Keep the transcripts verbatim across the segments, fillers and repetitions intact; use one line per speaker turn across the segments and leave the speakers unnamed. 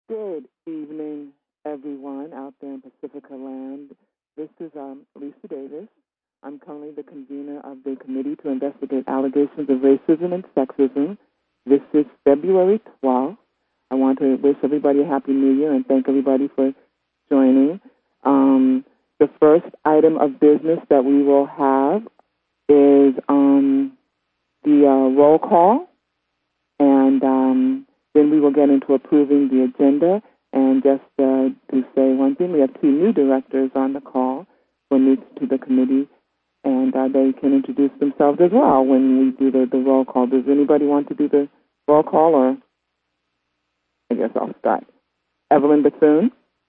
Good evening, everyone out there in Pacifica Land. This is um, Lisa Davis. I'm currently the convener of the Committee to Investigate Allegations of Racism and Sexism. This is February twelfth. I want to wish everybody a Happy New Year and thank everybody for joining. Um, the first item of business that we will have is um, the uh, roll call, and um, then we will get into approving the agenda. And just uh, to say one thing, we have two new directors on the call who are new to the committee, and uh, they can introduce themselves as well when we do the, the roll call. Does anybody want to do the roll call, or I guess I'll start. Evelyn Bassoon.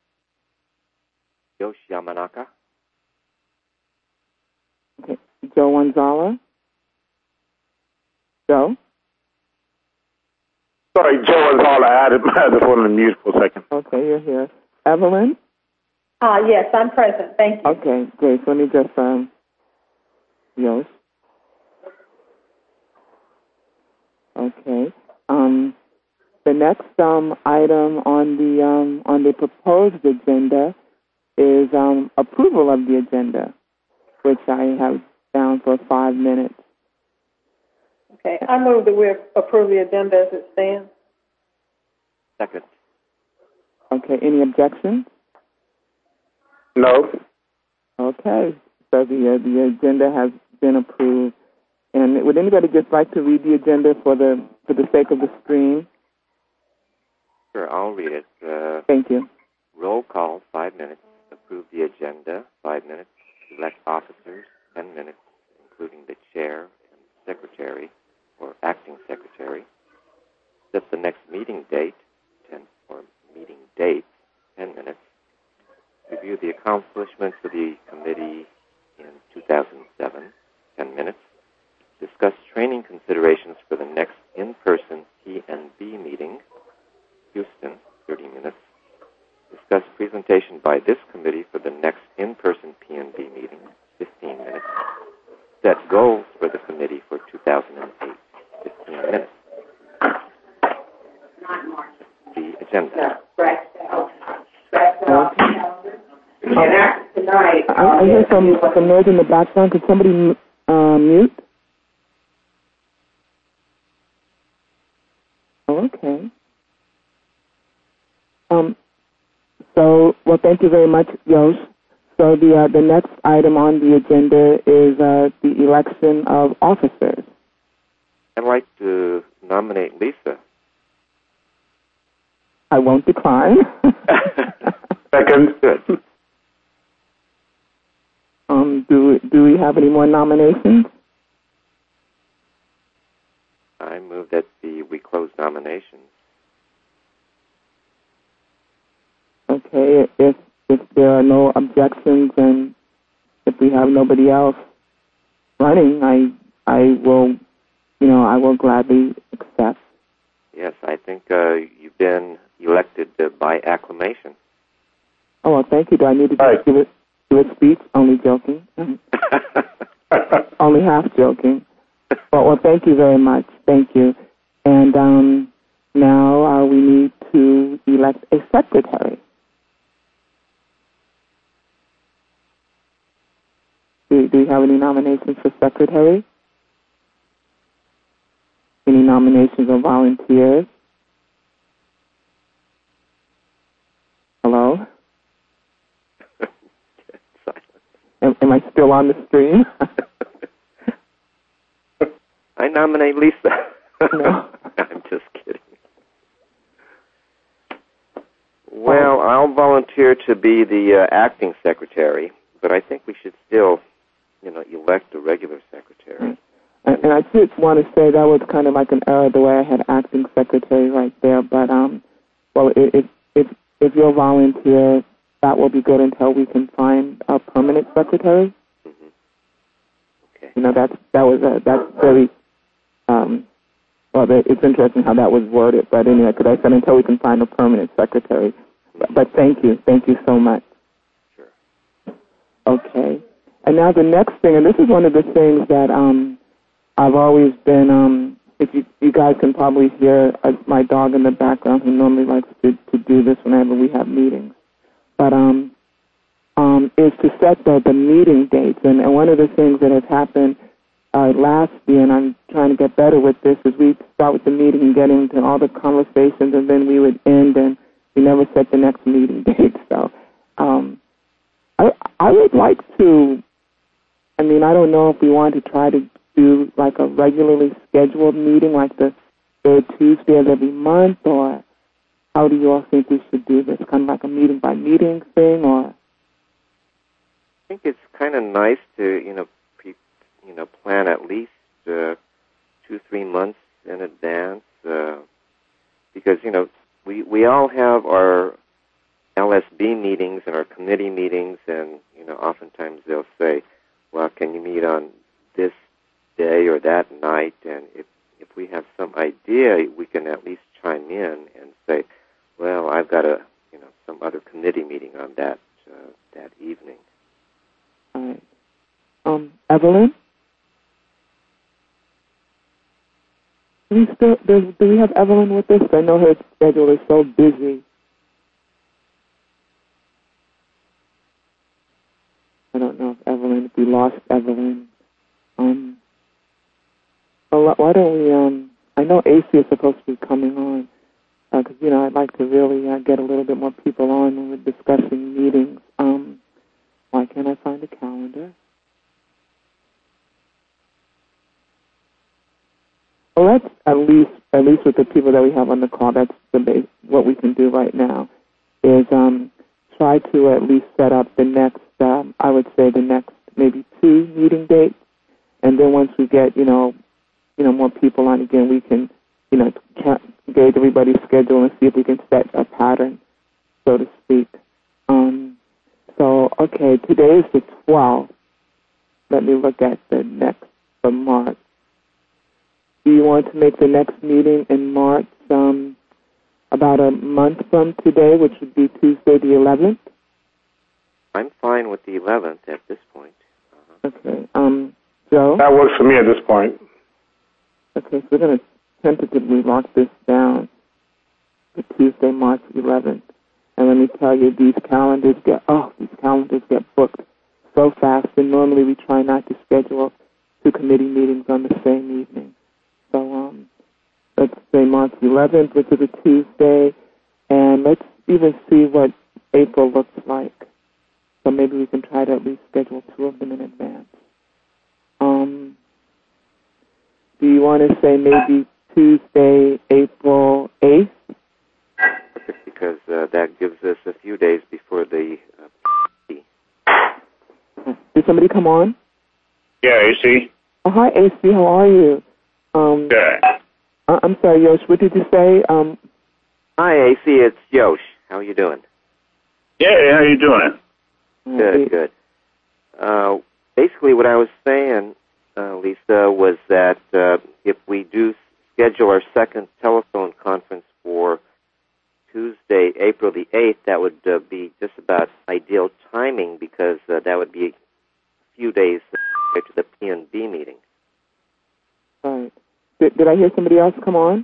Yosh Yamanaka.
Okay. Joe Wanzala. Joe.
Sorry, Joe is all I added. I just wanted to mute for a second.
Okay, you're here. Evelyn?
Uh, yes, I'm present. Thank you.
Okay, great. So let me just, um, Yosh. Okay. Um, the next um, item on the um, on the proposed agenda is um, approval of the agenda, which I have down for five minutes.
Okay, I move that we approve the agenda as it stands.
Second.
Okay, any objections?
No.
Okay, so the uh, the agenda has been approved. And would anybody just like to read the agenda for the for the sake of the stream?
Sure, I'll read it. Uh,
Thank you.
Roll call, five minutes. Approve the agenda, five minutes. Elect officers, ten minutes, including the chair and secretary or acting secretary. Set the next meeting date, ten or meeting dates, ten minutes. Review the accomplishments of the committee in two thousand seven, ten minutes. Discuss training considerations for the next in-person P N B meeting, Houston, thirty minutes. Discuss presentation by this committee for the next in-person P N B meeting, fifteen minutes. Set goals for the committee for two thousand eight, fifteen minutes. The agenda.
I, I hear some, some noise in the background. Could somebody uh, mute? Oh, okay. Um. So, well, thank you very much, Yosh. So the uh, the next item on the agenda is uh, the election of officers.
I'd like to nominate Lisa.
I won't decline.
Second.
Good.
Um, do do we have any more nominations?
I move that the, we close nominations.
Okay, if if there are no objections and if we have nobody else running, I I will, you know, I will gladly accept.
Yes, I think uh, you've been elected uh, by acclamation.
Oh, well, thank you. Do I need to
Right.
give it do a speech? Only joking. Only half joking. Well, well, thank you very much. Thank you. And um, now uh, we need to elect a secretary. Do, do we have any nominations for secretary? Any nominations or volunteers? Hello? am, am I still on the stream?
I nominate Lisa.
No.
I'm just kidding. Well, I'll volunteer to be the uh, acting secretary, but I think we should still, you know, elect a regular secretary.
And, and I did want to say that was kind of like an error the way I had acting secretary right there. But um, well, if if if you'll volunteer, that will be good until we can find a permanent secretary.
Mm-hmm. Okay.
You know, that's that was a, that's very um, well. It's interesting how that was worded. But anyway, because I said until we can find a permanent secretary. But, but thank you, thank you so much.
Sure.
Okay. And now the next thing, and this is one of the things that um, I've always been um, if you, you guys can probably hear uh, my dog in the background who normally likes to, to do this whenever we have meetings. But um, um, is to set the, the meeting dates. And, and one of the things that has happened uh, last year, and I'm trying to get better with this, is we start with the meeting and get into all the conversations, and then we would end, and we never set the next meeting date. So um, I, I would like to, I mean, I don't know if we want to try to do like a regularly scheduled meeting, like the third Tuesday of every month, or how do you all think we should do this? Kind of like a meeting by meeting thing, or?
I think it's kind of nice to, you know, pre, you know, plan at least uh, two, three months in advance, uh, because you know we we all have our L S B meetings and our committee meetings, and you know, oftentimes they'll say, "Well, can you meet on this day or that night?" And if if we have some idea, we can at least chime in and say, "Well, I've got a you know some other committee meeting on that uh, that evening."
All right. Um, Evelyn, do we still do, do we have Evelyn with us? I know her schedule is so busy. I don't know if Evelyn, if we lost Evelyn. Um, well, why don't we, um, I know A C is supposed to be coming on, because, uh, you know, I'd like to really uh, get a little bit more people on when we're discussing meetings. Um, why can't I find a calendar? Well, let's at least, at least with the people that we have on the call, that's the base, what we can do right now, is um, try to at least set up the next, um, I would say the next maybe two meeting dates, and then once we get, you know, you know, more people on again, we can, you know, gauge everybody's schedule and see if we can set a pattern, so to speak. Um, so, okay, today is the twelfth. Let me look at the next for March. Do you want to make the next meeting in March um, about a month from today, which would be Tuesday the eleventh?
I'm fine with the eleventh at this point. Uh-huh.
Okay. Um, Joe?
That works for me at this point.
Okay, so we're going to tentatively lock this down for Tuesday, March eleventh. And let me tell you, these calendars get, oh, these calendars get booked so fast, and normally we try not to schedule two committee meetings on the same evening. So um, let's say March eleventh, which is a Tuesday, and let's even see what April looks like. So maybe we can try to at least schedule two of them in advance. Um, do you want to say maybe Tuesday, April eighth?
Perfect, because uh, that gives us a few days before the uh,
Did somebody come on?
Yeah, A C.
Oh, hi, A C. How are you? Um,
Good.
uh, I'm sorry, Yosh. What did you say? Um,
Hi, A C. It's Yosh. How are you doing?
Yeah, how you doing?
Good, good. Uh, basically, what I was saying, uh, Lisa, was that uh, if we do schedule our second telephone conference for Tuesday, April the eighth, that would uh, be just about ideal timing, because uh, that would be a few days prior to the P N B meeting.
Right. Did, did I hear somebody else come on?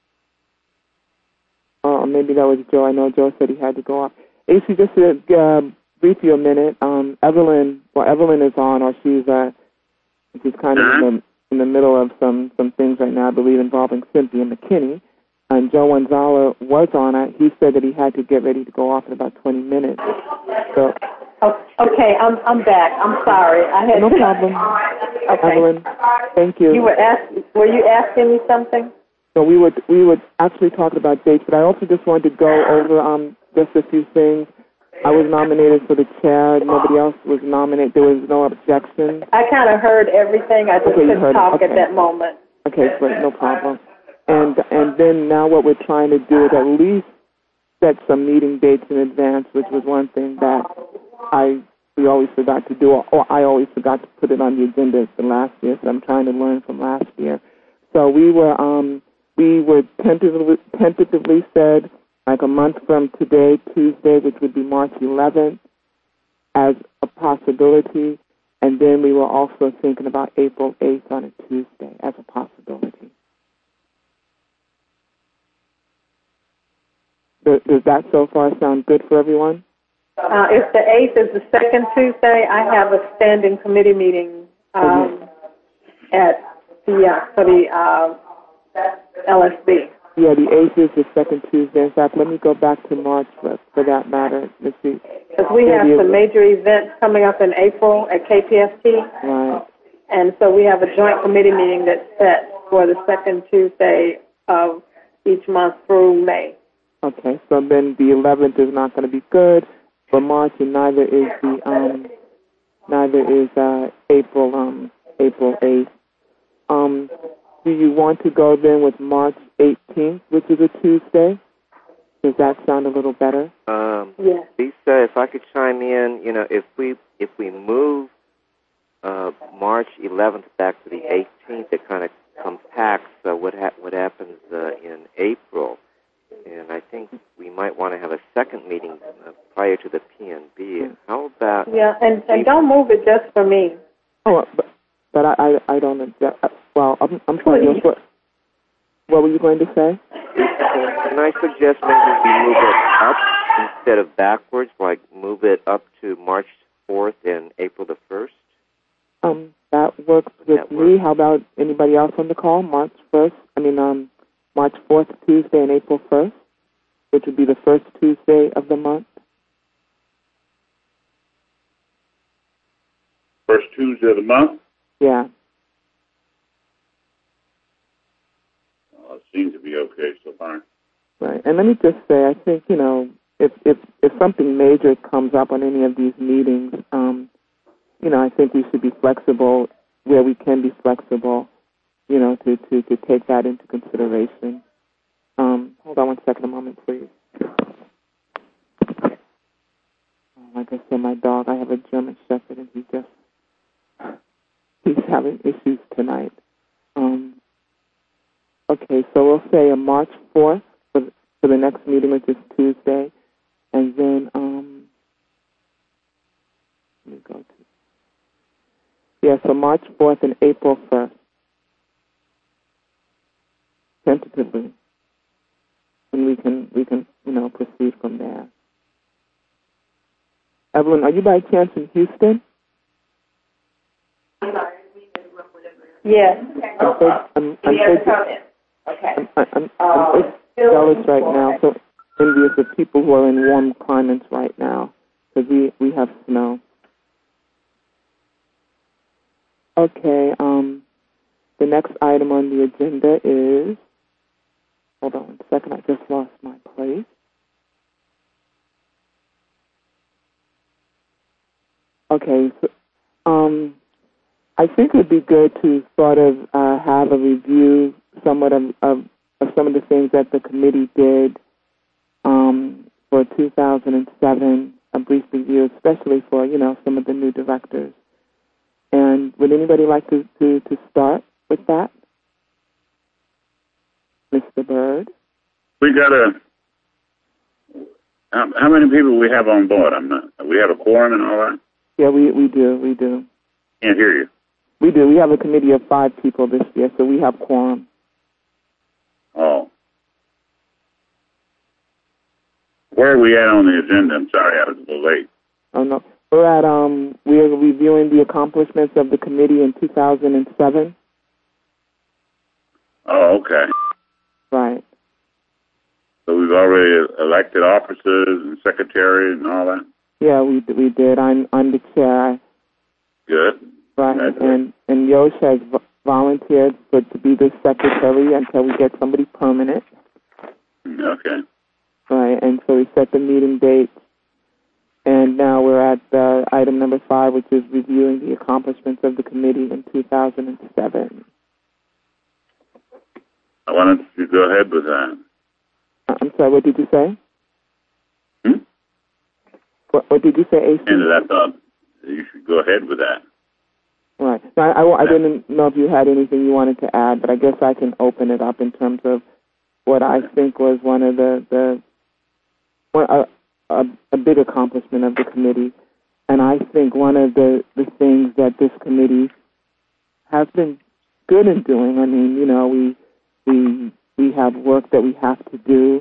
Or maybe that was Joe. I know Joe said he had to go off. A C, just to uh, brief you a minute, um, Evelyn, well, Evelyn is on, or she's uh, she's kind
uh-huh.
of in the, in the middle of some, some things right now, I believe, involving Cynthia McKinney. And Joe Wanzala was on it. He said that he had to get ready to go off in about twenty minutes. So,
Oh, okay, I'm I'm back. I'm sorry. I had
no problem.
Okay.
Evelyn, thank you.
You were asking. Were you asking me something?
So we would we would actually talk about dates, but I also just wanted to go over um, just a few things. I was nominated for the chair. Nobody else was nominated. There was no objection.
I kind of heard everything. I just
Okay, you
couldn't
heard it.
talk
Okay.
at that moment.
Okay, great, no problem. And and then now what we're trying to do is at least set some meeting dates in advance, which was one thing that I we always forgot to do, or I always forgot to put it on the agenda for last year. So I'm trying to learn from last year. So we were um we were tentatively tentatively said like a month from today, Tuesday, which would be March eleventh, as a possibility. And then we were also thinking about April eighth on a Tuesday as a possibility. Does, does that so far sound good for everyone?
Uh, if the eighth is the second Tuesday, I have a standing committee meeting um, at the uh, for the uh, L S B.
Yeah, the eighth is the second Tuesday. In fact, let me go back to March for, for that matter. Let's see.
Because we have some major events coming up in April at K P S T.
Right.
And so we have a joint committee meeting that's set for the second Tuesday of each month through May.
Okay, so then the eleventh is not going to be good for March, and neither is the um, neither is uh, April um, April eighth. Um, do you want to go then with March eighteenth, which is a Tuesday? Does that sound a little better?
Um,
yes.
Lisa, if I could chime in, you know, if we if we move uh, March eleventh back to the eighteenth, it kind of compacts uh, what ha- what happens uh, in April. And I think we might want to have a second meeting uh, prior to the P N B. How about...
Yeah, and, and don't move it just for me.
Oh, but, but I, I, I don't... Uh, well, I'm, I'm sorry. What, what were you going to say?
Can I suggest maybe we move it up instead of backwards, like move it up to March fourth and April the first?
Um, that works with
that
me.
Works.
How about anybody else on the call? March first, I mean, um, March fourth Tuesday and April first, which would be the first Tuesday of the month.
First Tuesday of the month?
Yeah.
Oh, it seems to be okay so far.
Right. And let me just say, I think, you know, if if, if something major comes up on any of these meetings, um, you know, I think we should be flexible where we can be flexible, you know, to, to, to take that into consideration. Um, hold on one second, a moment, please. Like I said, my dog, I have a German Shepherd, and he just, he's having issues tonight. Um, okay, so we'll say a March fourth for, for the next meeting, which is Tuesday, and then, um, let me go to, yeah, so March fourth and April first, tentatively. And we can, we can, you know, proceed from there. Evelyn, are you by chance in Houston?
Yes.
I'm so, I'm, I'm so,
Okay.
I'm, I'm, I'm so jealous right now, so envious of people who are in warm climates right now, because we, we have snow. Okay, um, the next item on the agenda is, hold on one second, I just lost my place. Okay, so, um, I think it would be good to sort of uh, have a review somewhat of, of, of some of the things that the committee did um, for two thousand seven, a brief review, especially for, you know, some of the new directors. And would anybody like to, to, to start with that? Mister Byrd?
We got a... How, how many people we have on board? I'm not... We have a quorum and all that?
Yeah, we, we do, we do.
Can't hear you.
We do. We have a committee of five people this year, so we have quorum.
Oh. Where are we at on the agenda? I'm sorry, I was a little late.
Oh, no. We're at, um, we're reviewing the accomplishments of the committee in two thousand seven.
Oh, okay.
Right.
So we've already elected officers and secretaries and all that?
Yeah, we we did. I'm I'm the chair.
Good.
Right, and and Yosh has v- volunteered for to be the secretary until we get somebody permanent.
Okay.
Right, and so we set the meeting dates, and now we're at uh, item number five, which is reviewing the accomplishments of the committee in two thousand seven.
Why don't you go ahead with that?
I'm sorry, what did you say?
Hmm?
What, what did you say, A C?
And I thought you should go ahead with that.
Right. So I, I, I didn't know if you had anything you wanted to add, but I guess I can open it up in terms of what I think was one of the, the one, a, a, a big accomplishment of the committee. And I think one of the, the things that this committee has been good in doing, I mean, you know, we we we have work that we have to do,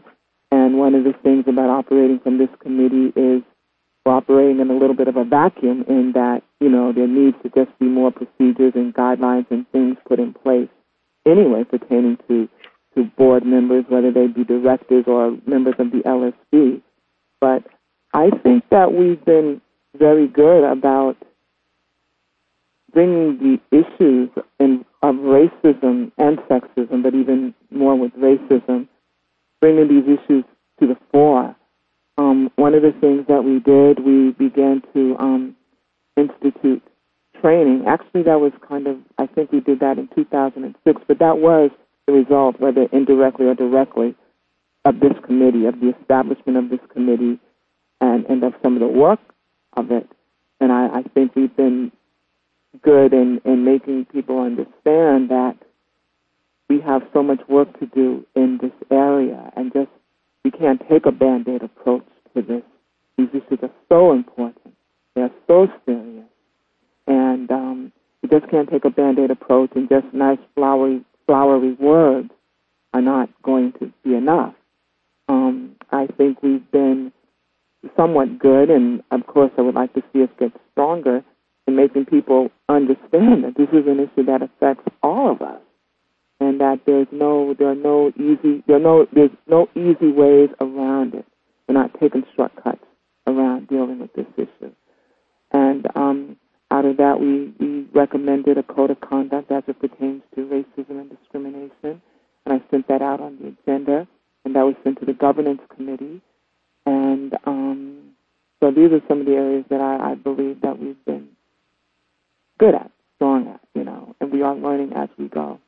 And one of the things about operating from this committee is we're operating in a little bit of a vacuum in that, you know, there needs to just be more procedures and guidelines and things put in place anyway pertaining to, to board members, whether they be directors or members of the L S B. But I think that we've been very good about bringing the issues in, of racism and sexism, but even more with racism, bringing these issues to the fore. Um, one of the things that we did, we began to um, institute training. Actually, that was kind of, I think we did that in two thousand six, but that was the result, whether indirectly or directly, of this committee, of the establishment of this committee, and, and of some of the work of it. And I, I think we've been good in, in making people understand that we have so much work to do in this area, and just we can't take a Band-Aid approach to this. These issues are so important. They are so serious. And um, we just can't take a Band-Aid approach, and just nice flowery, flowery words are not going to be enough. Um, I think we've been somewhat good, and of course I would like to see us get stronger in making people understand that this is an issue that affects all of us, and that there's no there are no easy there are no there's no easy ways around it. We're not taking shortcuts around dealing with this issue. And um, out of that, we, we recommended a code of conduct as it pertains to racism and discrimination, and I sent that out on the agenda, and that was sent to the governance committee. And um, so these are some of the areas that I, I believe that we've been good at, strong at, you know, and we are learning as we go.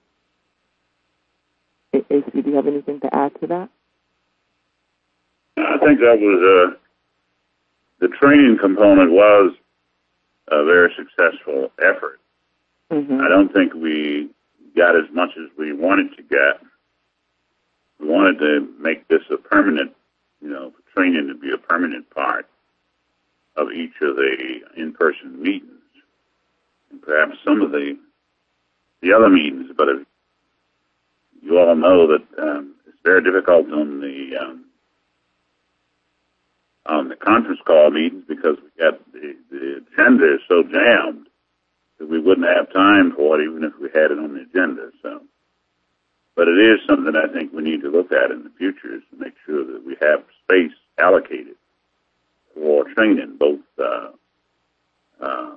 A C, do you have anything to add to that?
I think that was, uh, the training component was a very successful effort.
Mm-hmm.
I don't think we got as much as we wanted to get. We wanted to make this a permanent, you know, training to be a permanent part of each of the in-person meetings, and perhaps some of the the other meetings. But if you all know that um, it's very difficult on the um, on the conference call meetings, because we got the, the agenda is so jammed that we wouldn't have time for it even if we had it on the agenda. So, but it is something I think we need to look at in the future, is to make sure that we have space allocated for training, both uh, uh,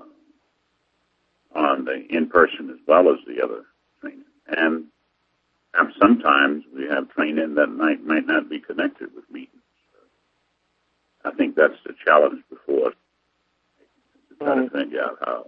on the in-person as well as the other training. And um, sometimes we have training that might, might not be connected with meetings. I think that's the challenge before us, to try to figure out how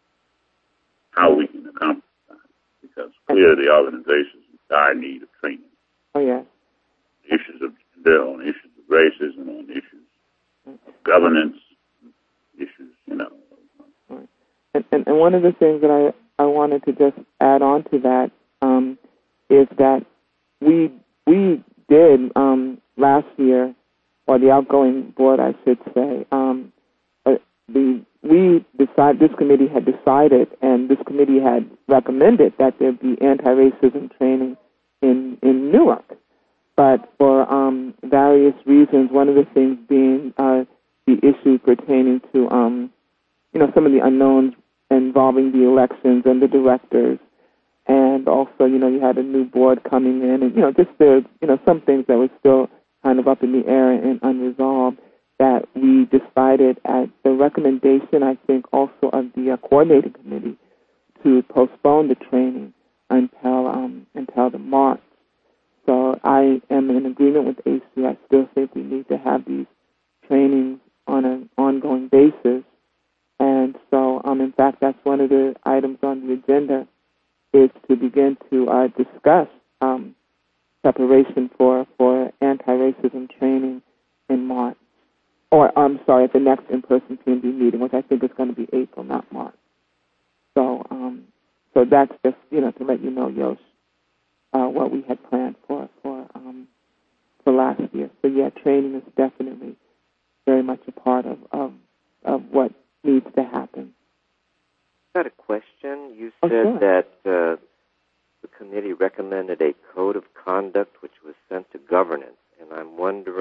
how we can accomplish that, because clearly the organization is in dire need of training.
Oh, yeah.
Issues of gender, on issues of racism, on issues of governance, issues, you know.
Right. And, and, and one of the things that I, I wanted to just add on to that um, is that we we did um, last year, or the outgoing board, I should say, um, uh, the we decide this committee had decided, and this committee had recommended that there be anti-racism training in in Newark, but for um, various reasons, one of the things being uh, the issue pertaining to um, you know some of the unknowns involving the elections and the directors, and also you know you had a new board coming in, and you know just the you know some things that were still kind of up in the air and unresolved, that we decided at the recommendation, I think, also of the uh, coordinating committee, to postpone the training until um, until the March. So I am in agreement with A C. I still think we need to have these trainings on an ongoing basis. And so, um, in fact, that's one of the items on the agenda, is to begin to uh, discuss um, preparation for, for anti-racism training in March. Or, I'm sorry, at the next in-person P M B meeting, which I think is going to be April, not March. So um, so that's just, you know, to let you know, Yosh, uh, what we had planned for for, um, for last year. So, yeah, training is definitely very much a part of, of, of what needs to happen.
I got a question. You
Oh,
said
sure.
that uh, the committee recommended a code of conduct which was sent to governance, and I'm wondering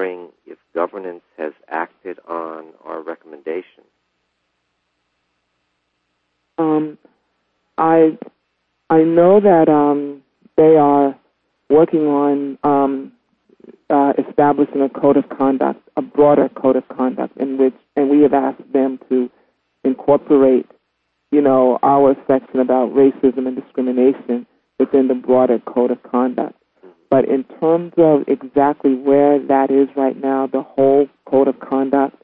acted on our recommendation?
Um, I I know that um, they are working on um, uh, establishing a code of conduct, a broader code of conduct, in which, and we have asked them to incorporate, you know, our section about racism and discrimination within the broader code of conduct. But in terms of exactly where that is right now, the whole code of conduct,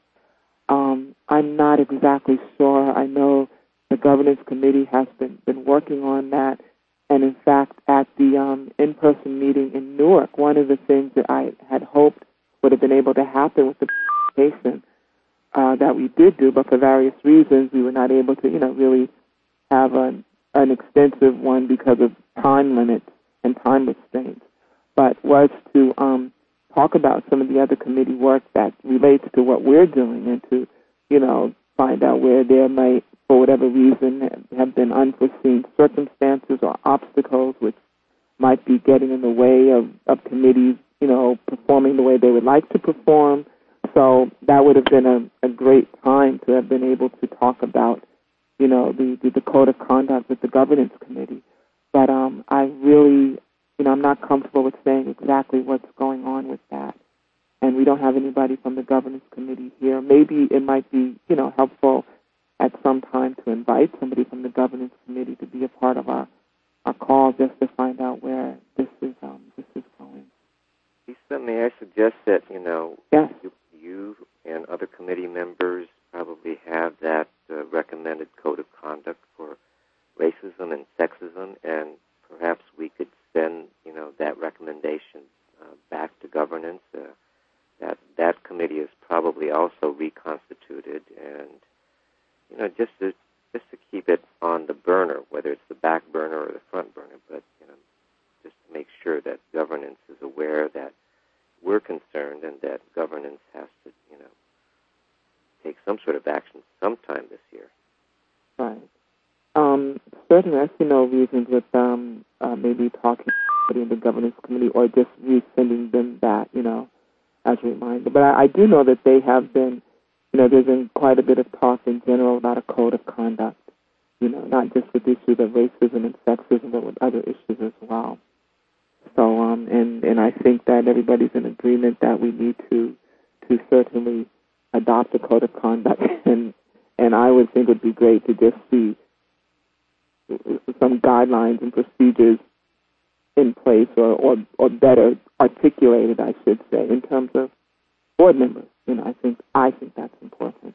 um, I'm not exactly sure. I know the governance committee has been, been working on that. And in fact, at the um, in-person meeting in Newark, one of the things that I had hoped would have been able to happen with the presentation uh, that we did do, but for various reasons, we were not able to, you know, really have an, an extensive one because of time limits and time restraints, but was to um, talk about some of the other committee work that relates to what we're doing and to, you know, find out where there might, for whatever reason, have been unforeseen circumstances or obstacles which might be getting in the way of, of committees, you know, performing the way they would like to perform. So that would have been a, a great time to have been able to talk about, you know, the, the, the code of conduct with the governance committee. But um, I really, you know, I'm not comfortable with saying exactly what's going on with that. And we don't have anybody from the governance committee here. Maybe it might be, you know, helpful at some time to invite somebody from the governance committee to be a part of our, our call just to find out where this is um, this is going.
Lisa, may I suggest that, you know,
yes.
you, you and other committee members probably have that uh, recommended code of conduct for racism and sexism, and perhaps we could send, you know, that recommendation uh, back to governance. Uh, that that committee is probably also reconstituted, and you know, just to just to keep it on the burner, whether it's the back burner or the front burner, but you know, just to make sure that governance is aware that we're concerned and that governance has to, you know, take some sort of action sometime this year.
Right. Um, certainly, I see no reasons with um, uh, maybe talking to somebody in the governance committee or just resending them that, you know, as a reminder. But I, I do know that they have been, you know, there's been quite a bit of talk in general about a code of conduct, you know, not just with issues of racism and sexism, but with other issues as well. So, um, and, and I think that everybody's in agreement that we need to to certainly adopt a code of conduct, and and I would think it would be great to just see some guidelines and procedures in place, or, or, or better articulated, I should say, in terms of board members. You know, I think I think that's important.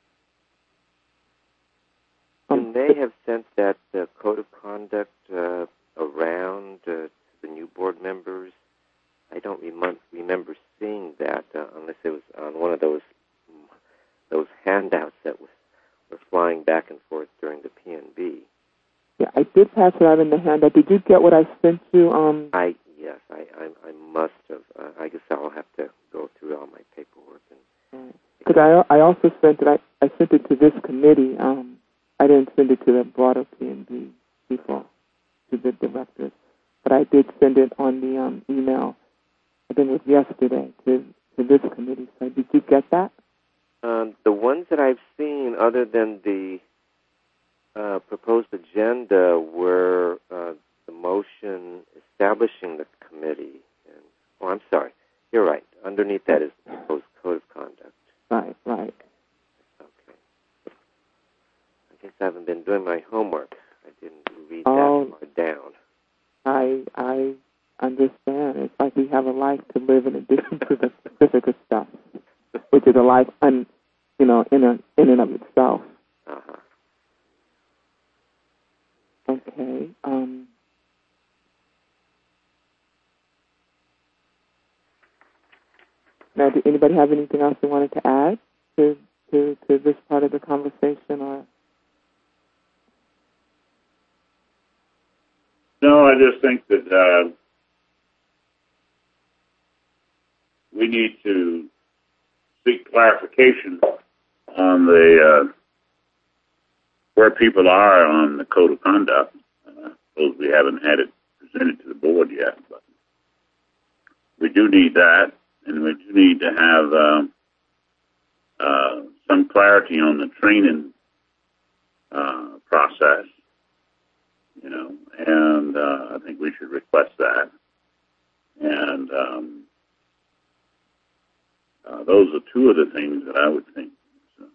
You
Um,
may have sent that uh, code of conduct uh, around uh, to the new board members. I don't rem- remember seeing that uh, unless it was on one of those those handouts that was, were flying back and forth during the P N B.
Yeah, I did pass it out in the handout. Did you get what I sent you? Um,
I yes, I, I I must have. Uh, I guess I'll have to go through all my paperwork and.
Because I I also sent it. I, I sent it to this committee. Um, I didn't send it to the broader P N B people, to the directors, but I did send it on the um, email. I think it was yesterday to to this committee. So did you get that?
Um, the ones that I've seen, other than the uh, proposed agenda, were uh, the motion establishing the committee. And, oh, I'm sorry. You're right. Underneath that is the proposed code of conduct.
Right, right.
Okay. I guess I haven't been doing my homework. I didn't read
Oh,
that far down.
I I understand. It's like we have a life to live in addition to the specific stuff, which is a life, un, you know, in a, in and of itself.
Uh-huh.
Okay. Um, now, did anybody have anything else they wanted to add to, to, to this part of the conversation? Or
No, I just think that uh, we need to seek clarification on the uh, where people are on the code of conduct. Uh, I suppose we haven't had it presented to the board yet, but we do need that, and we do need to have um, some clarity on the training uh, process, you know, and uh, I think we should request that. And um, uh, those are two of the things that I would think so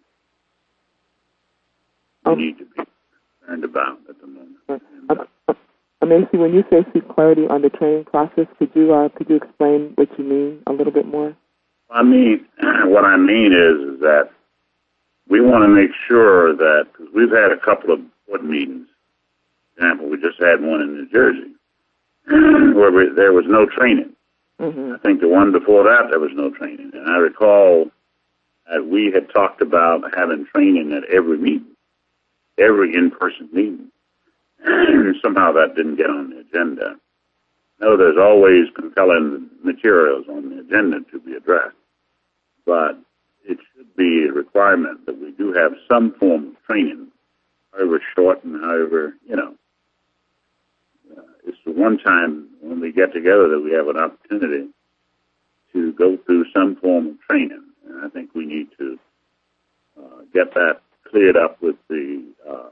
we
um,
need to be concerned about at the moment.
Uh,
And, uh,
uh, Macy, when you say seek clarity on the training process, could you uh, could you explain what you mean a little bit more?
I mean, what I mean is, is that we want to make sure that, because we've had a couple of board meetings. For example, we just had one in New Jersey where we, there was no training.
Mm-hmm.
I think the one before that, there was no training. And I recall that we had talked about having training at every meeting, every in-person meeting. Somehow that didn't get on the agenda. No, there's always compelling materials on the agenda to be addressed, but it should be a requirement that we do have some form of training, however short and however, you know. Uh, it's the one time when we get together that we have an opportunity to go through some form of training, and I think we need to uh, get that cleared up with the uh,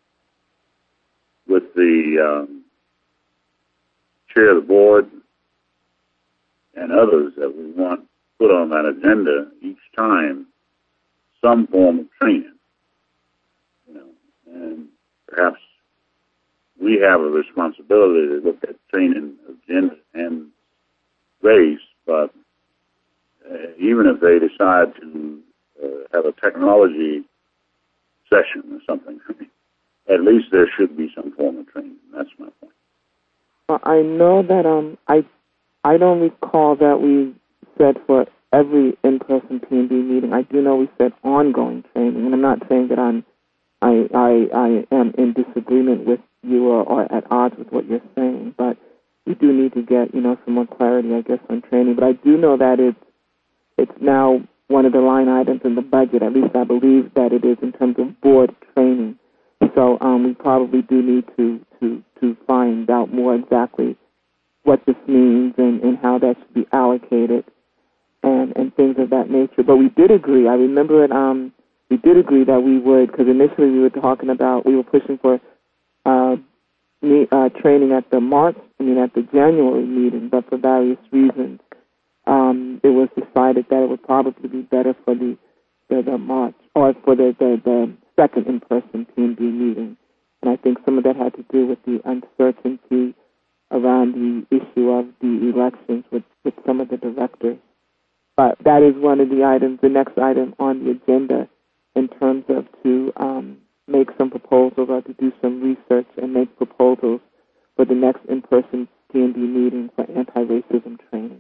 with the um, chair of the board and others that we want put on that agenda each time some form of training, you know, and perhaps we have a responsibility to look at training of gender and race, but uh, even if they decide to uh, have a technology session or something, at least there should be some form of training. That's my point.
Well, I know that um I I don't recall that we said for every in-person P and B meeting. I do know we said ongoing training, and I'm not saying that I'm I I, I am in disagreement with you or, or at odds with what you're saying, but we do need to get, you know, some more clarity, I guess, on training. But I do know that it's it's now one of the line items in the budget. At least I believe that it is in terms of board training. So um, we probably do need to, to, to find out more exactly what this means and, and how that should be allocated and, and things of that nature. But we did agree. I remember it. Um, we did agree that we would, because initially we were talking about, we were pushing for uh, me, uh, training at the March, I mean at the January meeting, but for various reasons, um, it was decided that it would probably be better for the the, the March or for the, the, the second in-person P and B meeting. And I think some of that had to do with the uncertainty around the issue of the elections with, with some of the directors. But that is one of the items, the next item on the agenda in terms of to um, make some proposals or to do some research and make proposals for the next in-person P and B meeting for anti-racism training.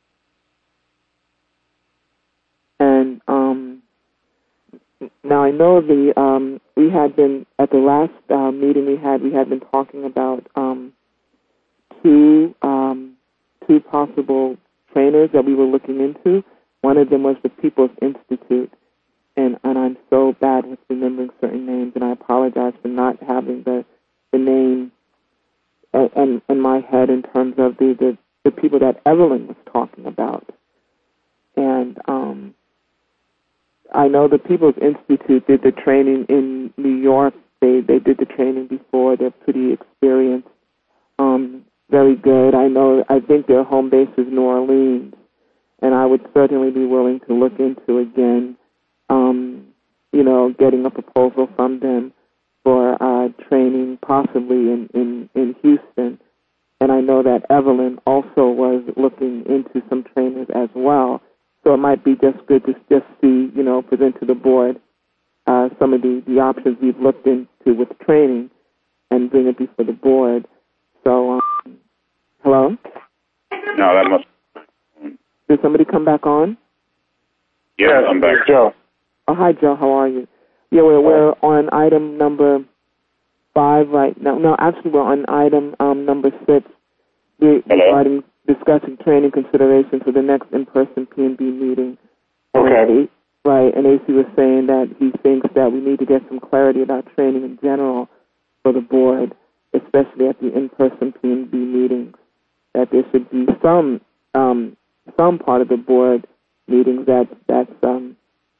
And um, now I know the um, we had been at the last uh, meeting we had we had been talking about um, two um, two possible trainers that we were looking into. One of them was the People's Institute, and, and I'm so bad with remembering certain names, and I apologize for not having the the name in, in my head in terms of the, the, the people that Evelyn was talking about. And um, I know the People's Institute did the training in New York. They they did the training before. They're pretty experienced, um, very good. I know. I think their home base is New Orleans, and I would certainly be willing to look into again, um, you know, getting a proposal from them for uh, training, possibly in, in, in Houston. And I know that Evelyn also was looking into some trainers as well. So it might be just good to just see, you know, present to the board uh, some of the, the options we've looked into with training and bring it before the board. So, um, hello?
No, that must...
Did somebody come back on?
Yeah, I'm back.
Joe.
Oh, hi, Joe. How are you? Yeah, we're, we're on item number five right now. No, actually, we're on item um, number six. We're regarding discussing training considerations for the next in-person P and B meeting.
Okay.
And, right, and A C was saying that he thinks that we need to get some clarity about training in general for the board, especially at the in-person P and B meetings, that there should be some um, some part of the board meetings that that's um, that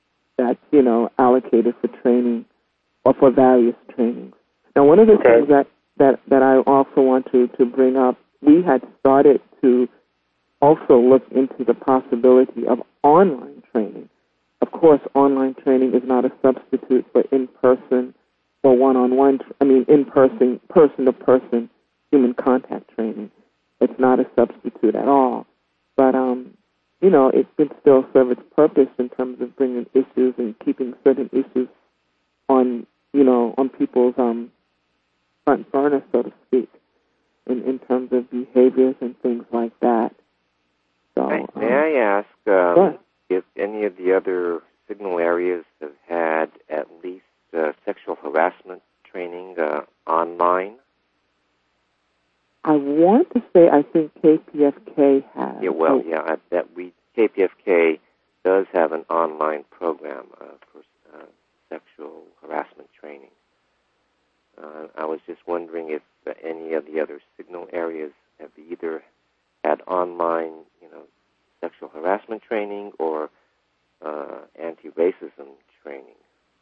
that's, you know, allocated for training or for various trainings. Now, one of the
Okay.
things that, that, that I also want to, to bring up, we had started to also look into the possibility of online training. Of course, online training is not a substitute for in-person or one-on-one, I mean, in-person, person-to-person human contact training. It's not a substitute at all. But, um, you know, it can still serve its purpose in terms of bringing issues and keeping certain issues on, you know, on people's um, front burner, so to speak, in, in terms of behaviors and things like that. So,
May,
um,
may I ask um,
sure.
if any of the other signal areas have had at least uh, sexual harassment training uh, online?
I want to say I think K P F K has.
Yeah, well,
Oh,
yeah, I, that we K P F K does have an online program uh, for uh, sexual harassment training. Uh, I was just wondering if uh, any of the other signal areas have either had online, you know, sexual harassment training or uh, anti-racism training.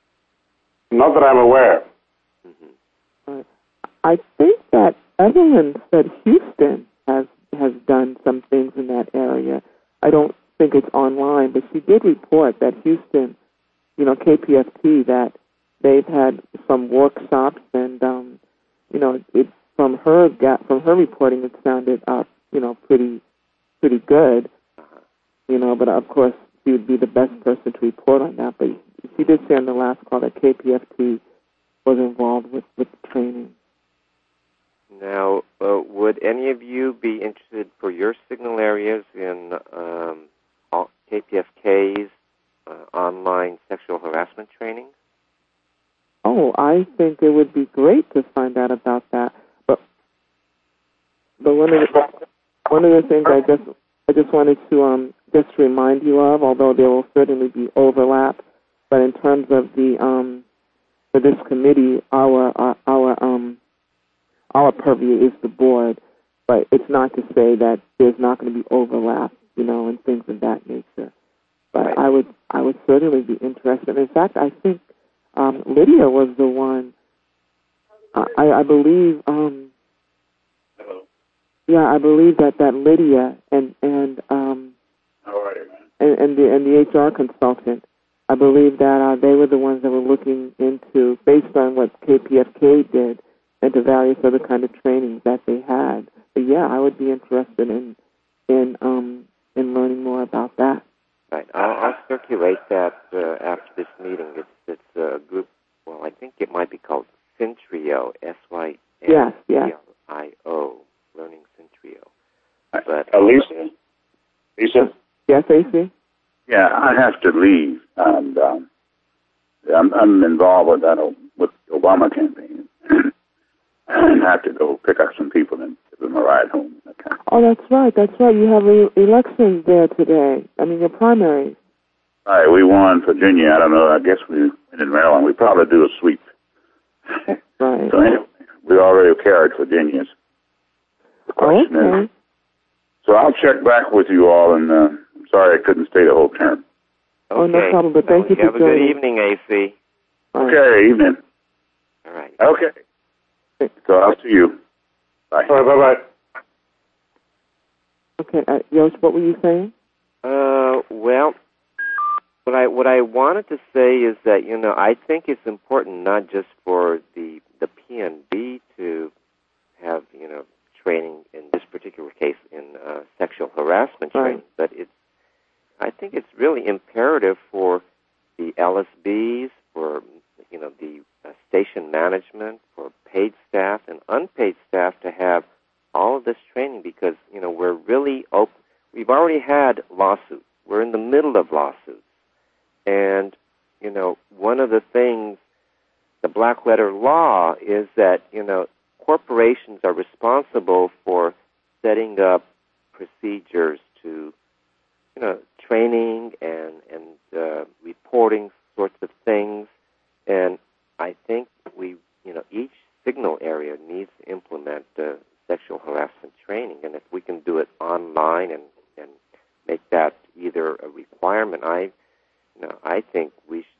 Not that I'm aware.
Mm-hmm.
I think that Evelyn said Houston has has done some things in that area. I don't think it's online, but she did report that Houston, you know, K P F T, that they've had some workshops, and um, you know, it from her from her reporting, it sounded uh, you know, pretty pretty good,
Uh-huh.
you know. But of course, she would be the best person to report on that. But she did say on the last call that K P F T was involved with with training.
Now, uh, would any of you be interested for your signal areas in um, all K P F K's uh, online sexual harassment training?
Oh, I think it would be great to find out about that. But but one of the one of the things I just I just wanted to um just remind you of, although there will certainly be overlap, but in terms of the um for this committee, our our, our um our purview is the board, but it's not to say that there's not going to be overlap, you know, and things of that nature. But
Right.
I would I would certainly be interested. In fact, I think um, Lydia was the one. I, I believe. Um,
Hello.
yeah, I believe that, that Lydia and and um,
How are you, man?
and, and the and the H R consultant, I believe that uh, they were the ones that were looking into, based on what K P F K did, into various other kind of trainings that they had. But yeah, I would be interested in in um, in learning more about that.
Right. I'll, I'll circulate that uh, after this meeting. It's it's a group. Well, I think it might be called Centrio. S Y N
Yes,
T
yes.
R I O. Learning Centrio.
Uh,
But
Lisa? Lisa?
Yes, A C?
Yeah, I have to leave. And um, I'm, I'm involved with that o- with the Obama campaign. And have to go pick up some people and give them a ride home. Okay.
Oh, that's right. That's right. You have e- elections there today. I mean, your primaries.
All right, we won Virginia. I don't know. I guess we win in Maryland. We probably do a sweep.
Right.
So anyway, we already carried Virginia's. The question
Okay.
is, so I'll check back with you all, and uh, I'm sorry I couldn't stay the whole term.
Oh, no
okay.
problem, but thank
Well,
you for
have a good
joining.
evening, A C.
All right.
Okay, evening.
All right.
Okay. So I'll see you. Bye.
All right, bye-bye.
Okay, uh, Yosh, what were you saying?
Uh, well, what I what I wanted to say is that, you know, I think it's important not just for the the P N B to have, you know, training in this particular case in uh, sexual harassment
Right.
training, but it's I think it's really imperative for the L S Bs, for, you know, the uh, station management, for paid staff and unpaid staff to have all of this training, because, you know, we're really open. We've already had lawsuits. We're in the middle of lawsuits. And, you know, one of the things, the black letter law is that, you know, corporations are responsible for setting up procedures to, you know, training and, and uh, reporting sorts of things. And I think we, you know, each signal area needs to implement uh, sexual harassment training. And if we can do it online and, and make that either a requirement, I, you know, I think we sh-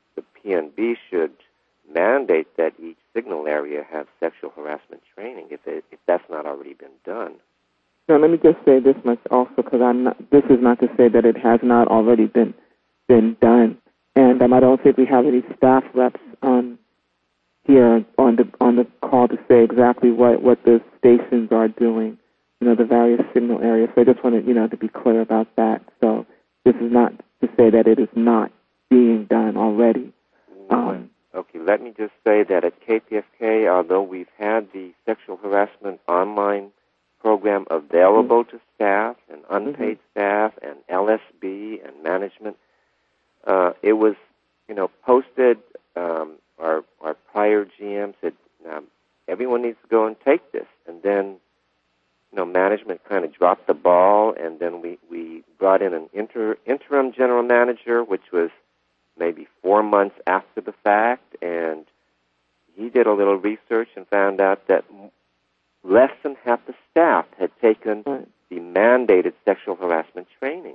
P N B should mandate that each signal area have sexual harassment training if, it, if that's not already been done.
So let me just say this much also, because I'm not. This is not to say that it has not already been been done, and um, I don't think we have any staff reps um, here on the on the call to say exactly what, what the stations are doing. You know, the various signal areas. So I just wanted, you know, to be clear about that. So this is not to say that it is not being done already. Um,
okay, let me just say that at K P F K, although we've had the sexual harassment online program available mm-hmm. to staff and unpaid mm-hmm. staff and L S B and management, uh, it was, you know, posted. Um, our our prior G M said um, everyone needs to go and take this, and then, you know, management kind of dropped the ball, and then we, we brought in an inter, interim general manager, which was maybe four months after the fact, and he did a little research and found out that less than half the staff had taken right. the mandated sexual harassment training.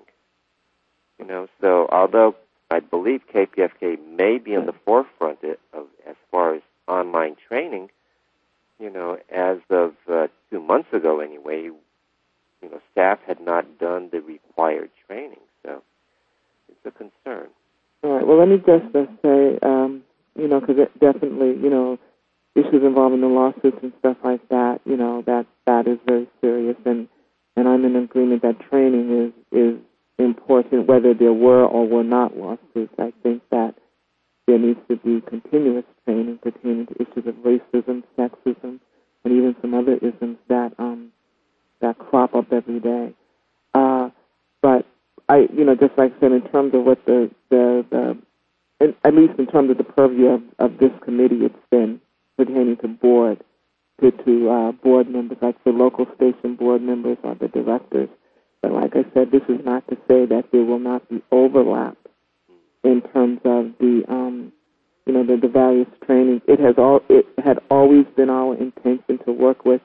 You know, so although I believe K P F K may be in the forefront of as far as online training, you know, as of uh, two months ago anyway, you know, staff had not done the required training, so it's a concern.
All right. Well, let me just uh, say, um, you know, because it definitely, you know, issues involving the lawsuits and stuff like that, you know, that that is very serious, and and I'm in agreement that training is is important, whether there were or were not lawsuits. I think that there needs to be continuous training pertaining to issues of racism, sexism, and even some other isms that um, that crop up every day. Uh, but I, you know, just like I said, in terms of what the the, the in, at least in terms of the purview of, of this committee, it's been pertaining to board, to, to uh, board members, like the local station board members or the directors. But like I said, this is not to say that there will not be overlap in terms of the, um, you know, the, the various trainings. It has all. It had always been our intention to work with,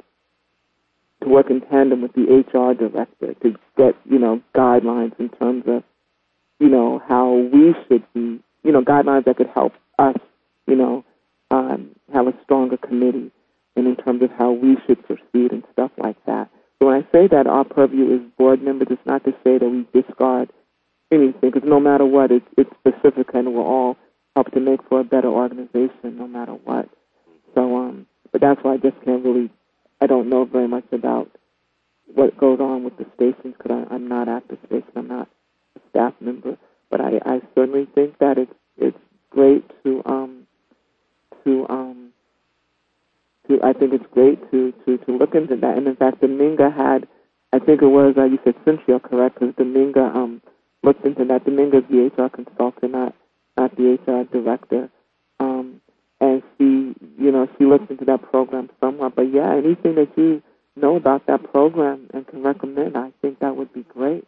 to work in tandem with the H R director to get, you know, guidelines in terms of, you know, how we should be, you know, guidelines that could help us, you know, um, have a stronger committee, and in terms of how we should proceed and stuff like that. So when I say that our purview is board members, it's not to say that we discard anything, because no matter what, it's, it's specific, and we'll all help to make for a better organization no matter what. So, um, but that's why I just can't really, I don't know very much about what goes on with the stations, because I'm not at the station, I'm not a staff member. But I, I certainly think that it's it's great to um to um to I think it's great to, to, to look into that. And in fact, Dominga had, I think it was uh, you said Cynthia, correct? Because Dominga um looked into that. Dominga's the H R consultant, not not the H R director. Um, and she, you know, she looked into that program somewhat. But yeah, anything that you know about that program and can recommend, I think that would be great.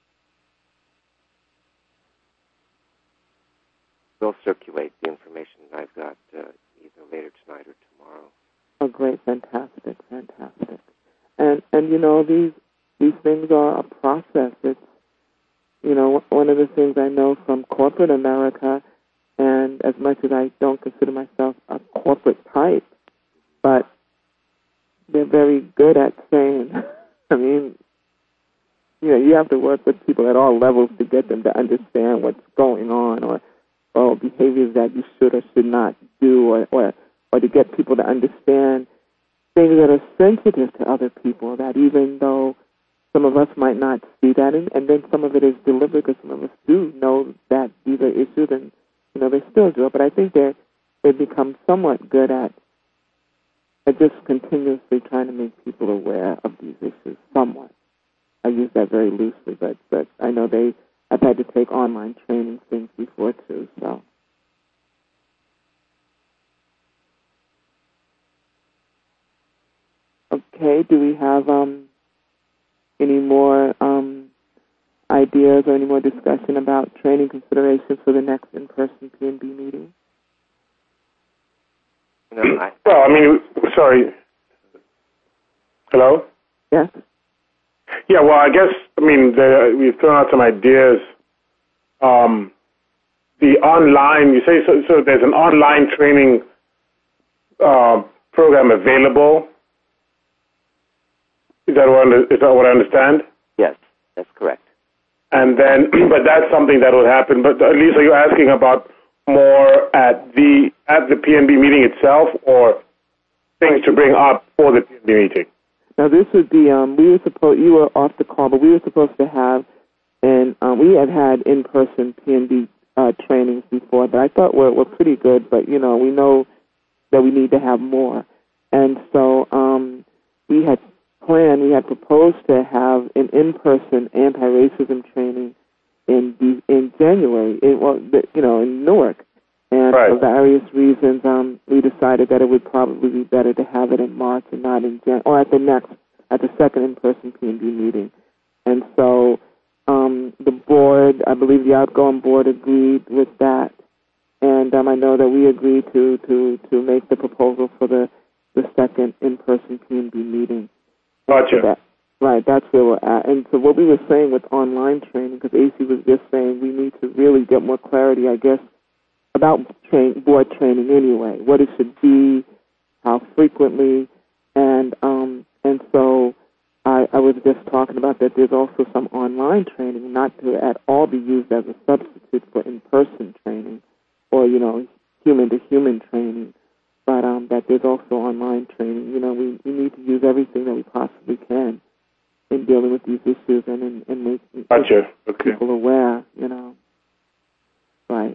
We'll circulate the information that I've got uh, either later tonight or tomorrow.
Oh, great, fantastic, fantastic. And and you know, these these things are a process. It's, you know, one of the things I know from corporate America, and as much as I don't consider myself a corporate type, but they're very good at saying, I mean, you know, you have to work with people at all levels to get them to understand what's going on, or or behaviors that you should or should not do, or, or, or to get people to understand things that are sensitive to other people, that even though some of us might not see that, and, and then some of it is deliberate, because some of us do know that these are issues, and, you know, they still do it. But I think they they become somewhat good at, at just continuously trying to make people aware of these issues, somewhat. I use that very loosely, but, but I know they, I've had to take online training things before, too, so. Okay, do we have um, any more um, ideas or any more discussion about training considerations for the next in-person P N B meeting?
No, I,
well, I mean, sorry. Hello?
Yes?
Yeah, well, I guess, I mean, the, we've thrown out some ideas. Um, the online, you say, so, so there's an online training uh, program available. Is that what I, is that what I understand?
Yes, that's correct.
And then, but that's something that will happen. But at least, are you asking about more at the at the P N B meeting itself, or things to bring up for the P N B meeting?
Now, this would be, um, we were supposed, you were off the call, but we were supposed to have, and um, we had had in-person P N B uh, trainings before that I thought were, were pretty good, but, you know, we know that we need to have more. And so um, we had planned, we had proposed to have an in-person anti-racism training in the, in January, in, well, the, you know, in Newark. And
right.
for various reasons, um, we decided that it would probably be better to have it in March and not in Jan, or at the next, at the second in-person P N B meeting. And so um, the board, I believe the outgoing board agreed with that. And um, I know that we agreed to, to, to make the proposal for the, the second in-person P N B meeting.
Gotcha.
So that, right, that's where we're at. And so what we were saying with online training, because A C was just saying we need to really get more clarity, I guess, about train, board training anyway, what it should be, how frequently, and um, and so I, I was just talking about that there's also some online training, not to at all be used as a substitute for in-person training or, you know, human-to-human training, but um, that there's also online training. You know, we, we need to use everything that we possibly can in dealing with these issues and in, in making
gotcha. Okay.
people aware, you know. Right.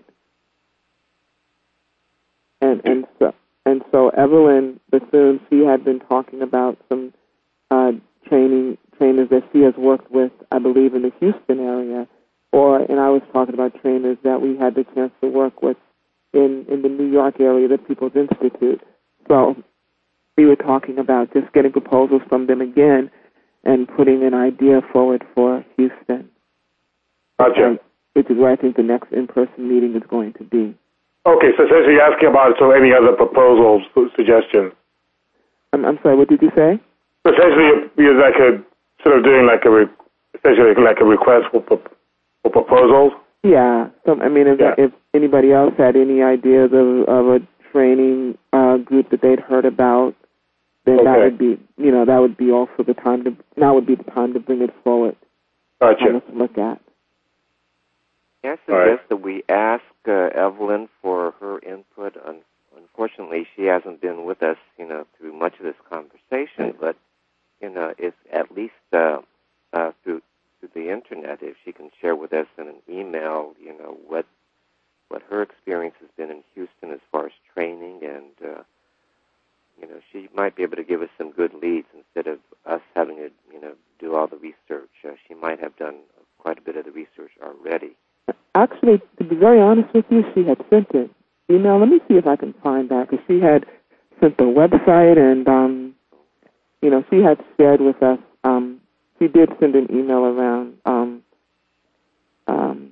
And and so and so Evelyn Bassoon, she had been talking about some uh, training trainers that she has worked with, I believe, in the Houston area, or and I was talking about trainers that we had the chance to work with in, in the New York area, the People's Institute. So we were talking about just getting proposals from them again and putting an idea forward for Houston.
Gotcha.
Which is where I think the next in-person meeting is going to be.
Okay, so essentially you're asking about so any other proposals, suggestions.
I'm, I'm sorry, what did you say?
So essentially you're like a, sort of doing like a, re, essentially like a request for, for proposals?
Yeah. So, I mean, if,
yeah.
if anybody else had any ideas of, of a training uh, group that they'd heard about, then
okay.
that would be, you know, that would be also the time to, now would be the time to bring it forward.
Gotcha.
To look at.
I suggest
right.
that we ask uh, Evelyn for her input. Un- unfortunately, she hasn't been with us, you know, through much of this conversation.
Right.
But you know, it's at least uh, uh, through through the internet, if she can share with us in an email, you know, what what her experience has been in Houston as far as training, and uh, you know, she might be able to give us some good leads instead of us having to, you know, do all the research. Uh, she might have done quite a bit of the research already.
Actually, to be very honest with you, she had sent an email. Let me see if I can find that, because she had sent the website, and, um, you know, she had shared with us, um, she did send an email around um, um,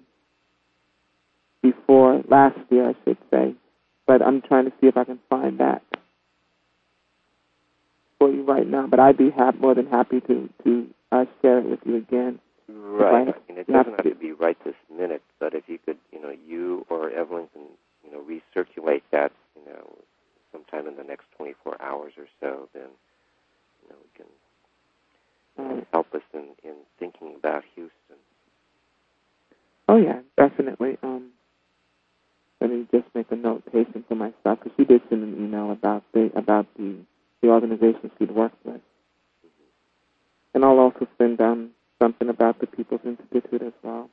before last year, I should say, but I'm trying to see if I can find that for you right now. But I'd be ha- more than happy to, to uh, share it with you again.
Right. I mean, it doesn't have to be right this minute, but if you could, you know, you or Evelyn can, you know, recirculate that, you know, sometime in the next twenty-four hours or so, then, you know, it can uh, help us in, in thinking about Houston.
Oh, yeah, definitely. Um, let me just make a notation for myself, because she did send an email about the, about the, the organization she'd worked with. Mm-hmm. And I'll also send um, something about the People's Institute as well.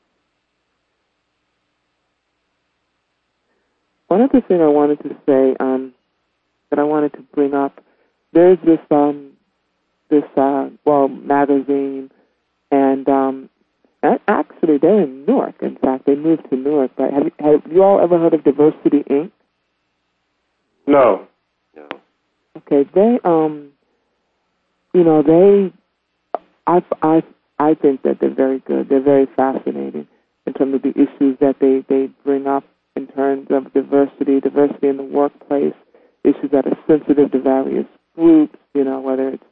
One other thing I wanted to say um, that I wanted to bring up, there's this um, this uh, well magazine, and um, actually they're in Newark. In fact, they moved to Newark. But have you, have you all ever heard of Diversity Incorporated?
No.
No.
Okay, they um, you know they, I I. I think that they're very good. They're very fascinating in terms of the issues that they, they bring up in terms of diversity, diversity in the workplace, issues that are sensitive to various groups, you know, whether it's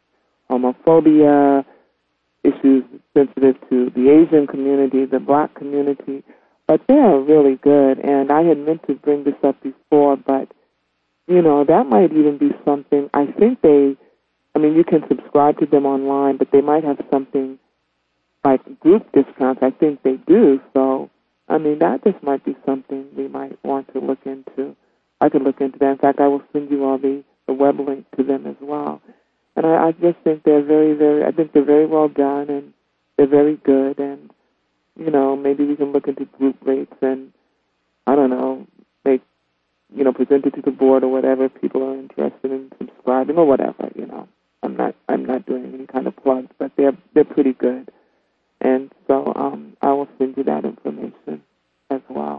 homophobia, issues sensitive to the Asian community, the black community, but they are really good. And I had meant to bring this up before, but, you know, that might even be something. I think they, I mean, you can subscribe to them online, but they might have something like group discounts. I think they do. So, I mean, that just might be something we might want to look into. I could look into that. In fact, I will send you all the, the web link to them as well. And I, I just think they're very, very, I think they're very well done, and they're very good. And, you know, maybe we can look into group rates and, I don't know, make, you know, present it to the board or whatever if people are interested in subscribing or whatever, you know. I'm not, I'm not doing any kind of plugs, but they're, they're pretty good. And so um, I will send you that information as well.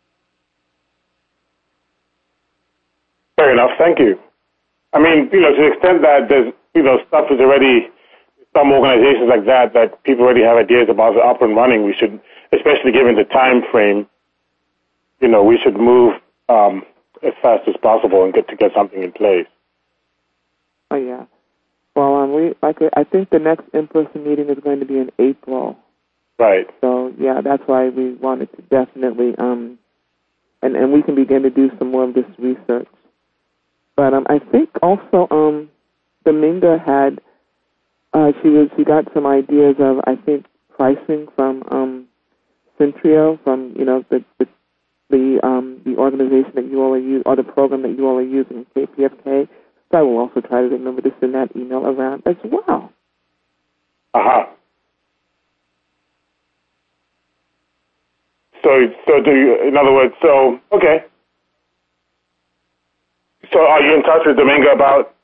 Fair enough. Thank you. I mean, you know, to the extent that there's, you know, stuff is already, some organizations like that, that people already have ideas about up and running, we should, especially given the time frame, you know, we should move um, as fast as possible and get to get something in place.
Oh, yeah. Well, um, we like I think the next in-person meeting is going to be in April.
Right.
So, yeah, that's why we wanted to definitely, um, and, and we can begin to do some more of this research. But um, I think also um, Dominga had, uh, she was she got some ideas of, I think, pricing from um, Centrio, from, you know, the the the, um, the organization that you all are using, or the program that you all are using, K P F K. So I will also try to remember to send that email around as well.
Uh-huh. So, so do you, in other words, so, okay. So are you in touch with Dominga about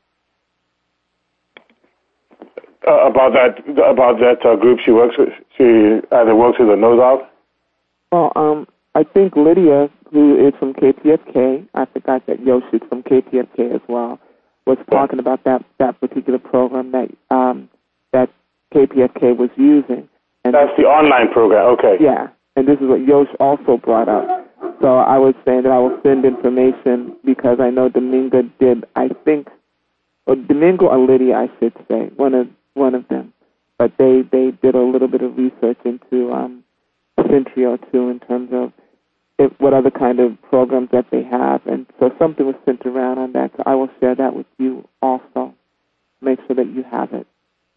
uh, about that about that uh, group she works with? She either works with or knows of?
Well, um, I think Lydia, who is from K P F K, I forgot that Yosh is from K P F K as well, was talking about that, that particular program that um, that K P F K was using. And
that's the online program, okay.
Yeah, and this is what Yosh also brought up. So I was saying that I will send information because I know Dominga did, I think, or Domingo or Lydia, I should say, one of one of them. But they, they did a little bit of research into um, Centrio, too, in terms of if, what other kind of programs that they have. And so something was sent around on that. So I will share that with you also. Make sure that you have it.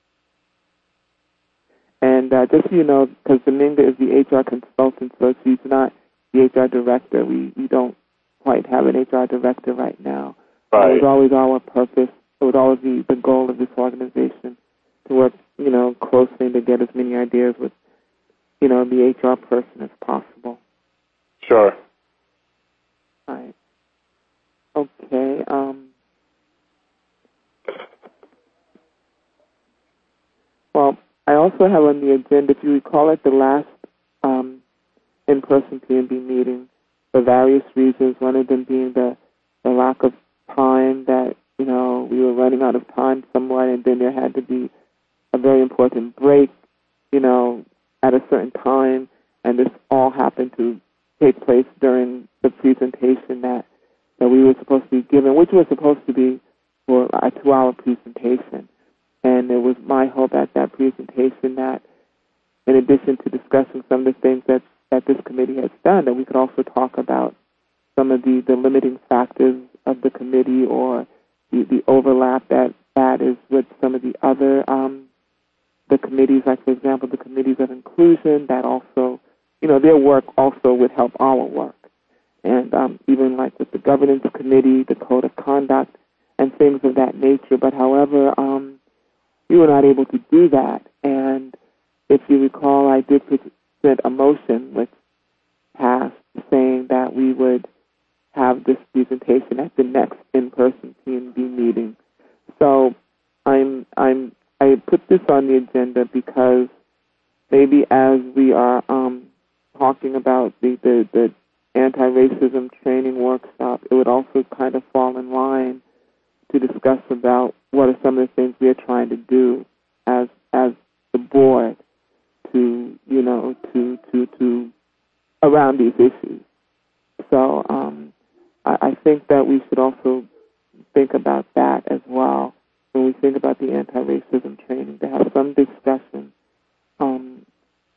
And uh, just so you know, because Dominga is the H R consultant, so she's not the H R director. We, we don't quite have an H R director right now.
Right.
It was always our purpose. It was always the, the goal of this organization to work, you know, closely to get as many ideas with, you know, the H R person as possible.
Sure.
Right. Okay. Um, well, I also have on the agenda, if you recall at the last um, in-person P N B meeting, for various reasons, one of them being the, the lack of time that, you know, we were running out of time somewhat, and then there had to be a very important break, you know, at a certain time, and this all happened to take place during the presentation that, that we were supposed to be given, which was supposed to be for a two-hour presentation. And it was my hope at that presentation that, in addition to discussing some of the things that, that this committee has done, that we could also talk about some of the, the limiting factors of the committee or the, the overlap that, that is with some of the other um, the committees, like, for example, the committees of inclusion, that also, you know, their work also would help our work. And um, even like with the governance committee, the code of conduct, and things of that nature. But however, um, we were not able to do that. And if you recall, I did present a motion which passed saying that we would have this presentation at the next in-person P N B meeting. So I'm I'm I put this on the agenda because maybe as we are um, talking about the, the, the anti-racism training workshop, it would also kind of fall in line to discuss about what are some of the things we are trying to do as as the board to, you know, to to to around these issues. So um, I, I think that we should also think about that as well when we think about the anti-racism training, to have some discussion, um,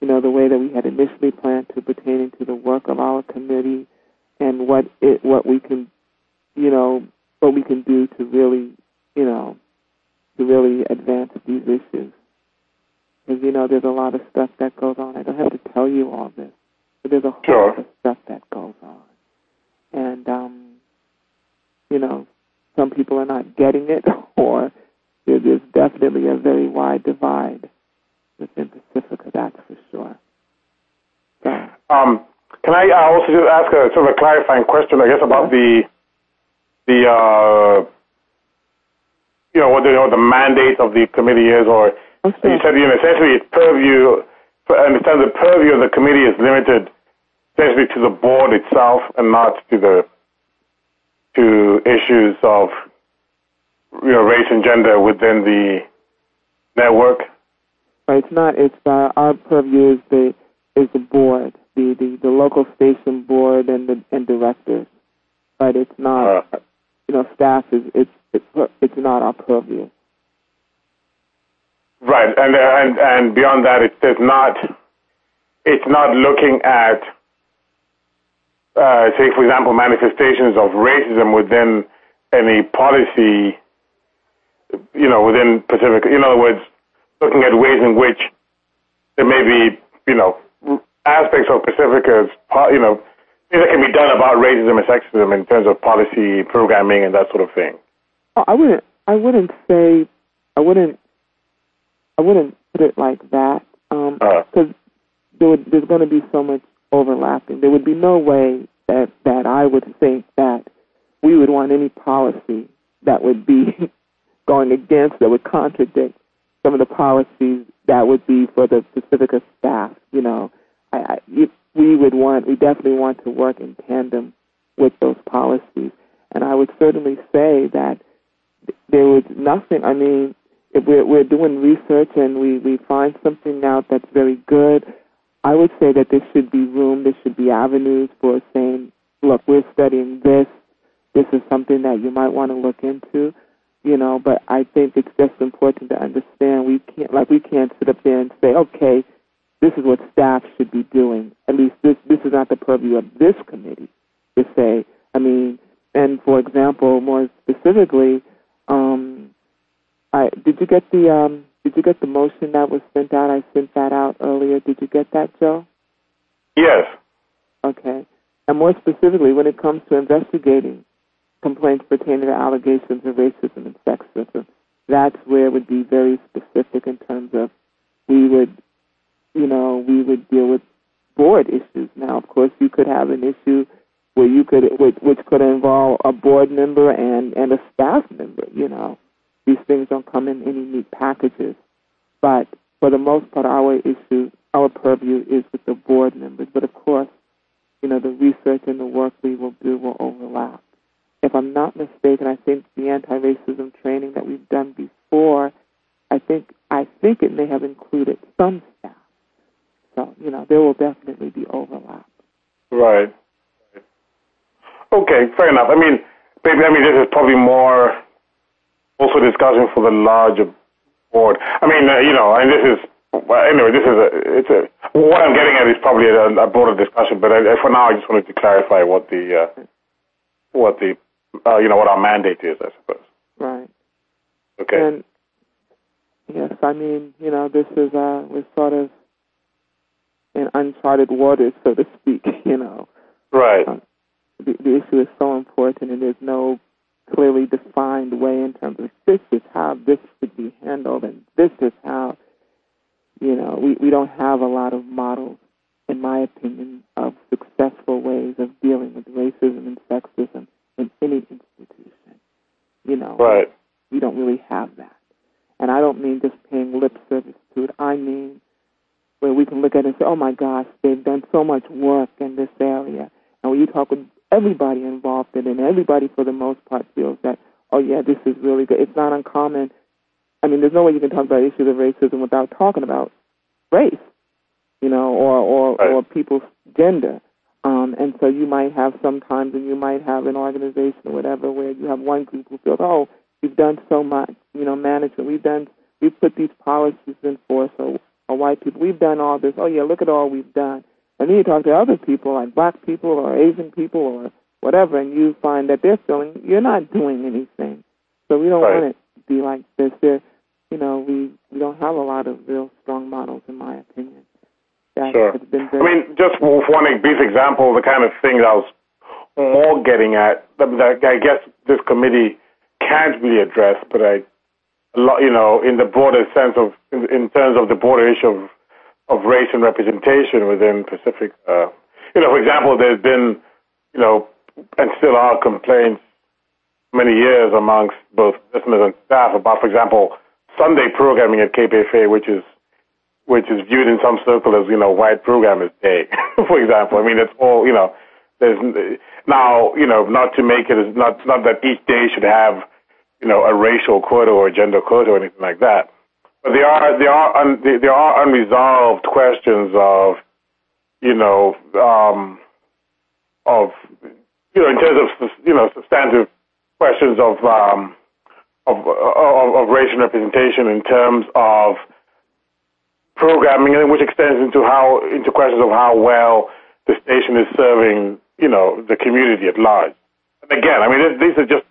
you know, the way that we had initially planned to pertaining to the work of our committee and what it, what we can, you know, what we can do to really, you know, to really advance these issues. Because, you know, there's a lot of stuff that goes on. I don't have to tell you all this, but there's a whole
Sure.
lot of stuff that goes on. And, um, you know, some people are not getting it, or there's definitely a very wide divide within Pacifica, that's for sure. So,
Um, can I uh, also just ask a sort of a clarifying question, I guess, about the the uh, you know what the, what the mandate of the committee is, or
oh, sure.
you said, you know, essentially its purview. I understand the purview of the committee is limited essentially to the board itself and not to the to issues of, you know, race and gender within the network.
Right, it's not. It's uh, our purview is the is the board, the, the, the local station board and the and directors, but it's not. Uh, you know, staff is it's it's it's not our purview.
Right, and and and beyond that, it does not. It's not looking at, uh, say, for example, manifestations of racism within any policy. You know, within Pacifica. In other words, looking at ways in which there may be, you know, aspects of Pacifica's, you know, things that can be done about racism and sexism in terms of policy, programming, and that sort of thing.
Oh, I wouldn't. I wouldn't say. I wouldn't. I wouldn't put it like that. Because um, uh, there would, there's going to be so much overlapping. There would be no way that that I would think that we would want any policy that would be going against, that would contradict some of the policies that would be for the Pacifica staff. You know, I, I, if we would want, we definitely want to work in tandem with those policies. And I would certainly say that there was nothing, I mean, if we're, we're doing research and we, we find something out that's very good, I would say that there should be room, there should be avenues for saying, look, we're studying this, this is something that you might want to look into. You know, but I think it's just important to understand we can't, like, we can't sit up there and say, okay, this is what staff should be doing. At least this this is not the purview of this committee to say. I mean, and for example, more specifically, um, I did you get the um, did you get the motion that was sent out? I sent that out earlier. Did you get that, Joe?
Yes.
Okay. And more specifically, when it comes to investigating complaints pertaining to allegations of racism and sexism, that's where it would be very specific in terms of we would, you know, we would deal with board issues. Now, of course, you could have an issue where you could, which, which could involve a board member and, and a staff member, you know. These things don't come in any neat packages. But for the most part, our issue, our purview is with the board members. But of course, you know, the research and the work we will do will overlap. If I'm not mistaken, I think the anti-racism training that we've done before, I think I think it may have included some staff. So, you know, there will definitely be overlap.
Right. Okay, fair enough. I mean, maybe, I mean, this is probably more also discussion for the larger board. I mean, uh, you know, and this is, well, anyway, this is a, it's a, what I'm getting at is probably a, a broader discussion, but I, for now I just wanted to clarify what the, uh, what the, Uh, you know, what our mandate is, I suppose.
Right.
Okay.
And, yes, I mean, you know, this is, uh, we're sort of in uncharted waters, so to speak, you know.
Right.
Um, the, the issue is so important, and there's no clearly defined way in terms of this is how this should be handled, and this is how, you know, we, we don't have a lot of models, in my opinion, of successful ways of dealing with racism and sexism in any institution. You know,
right.
We don't really have that. And I don't mean just paying lip service to it. I mean where we can look at it and say, oh, my gosh, they've done so much work in this area. And when you talk with everybody involved in it, and everybody for the most part feels that, oh, yeah, this is really good. It's not uncommon. I mean, there's no way you can talk about issues of racism without talking about race, you know, or, or,
right.
or people's gender. Um, and so you might have sometimes, and you might have an organization or whatever where you have one group who feels, oh, we've done so much, you know, management, we've done, we've put these policies in force, or or white people, we've done all this. Oh, yeah, look at all we've done. And then you talk to other people, like black people or Asian people or whatever, and you find that they're feeling you're not doing anything. So we don't
right.
want it to be like this. There, you know, we, we don't have a lot of real strong models, in my opinion. That
sure.
Has been very
I mean, just for one brief example, the kind of thing that I was more getting at, that I guess this committee can't really address, but I, you know, in the broader sense of, in, in terms of the broader issue of, of race and representation within Pacific, uh, you know, for example, there's been, you know, and still are complaints many years amongst both listeners and staff about, for example, Sunday programming at K P F A, which is which is viewed in some circles as, you know, white programmers' day, for example. I mean, it's all, you know, there's now, you know, not to make it, not not that each day should have, you know, a racial quota or a gender quota or anything like that. But there are there are un, there are unresolved questions of, you know, um, of you know, in terms of, you know, substantive questions of um, of, of of racial representation in terms of programming, and which extends into how into questions of how well the station is serving, you know, the community at large. And again, I mean, these are just.